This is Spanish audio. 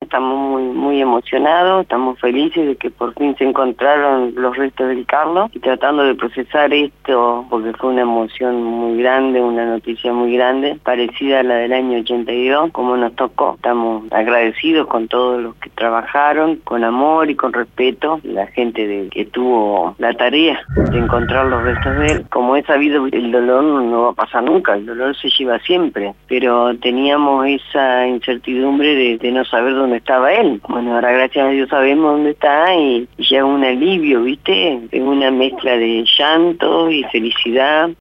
estamos muy emocionados, estamos felices de que por fin se encontraron los restos del Carlos y tratando de procesar esto, porque fue una emoción muy grande, una noticia muy grande, parecida a la del año 82, como nos tocó. Estamos agradecidos con todos los que trabajaron, con amor y con respeto, la gente que tuvo la tarea de encontrar los restos de él. Como he sabido, el dolor no va a pasar nunca, el dolor se lleva siempre, pero teníamos esa incertidumbre de no saber dónde estaba él. Bueno, ahora gracias a Dios sabemos dónde está y ya es un alivio, ¿viste? Es una mezcla de llanto y felicidad.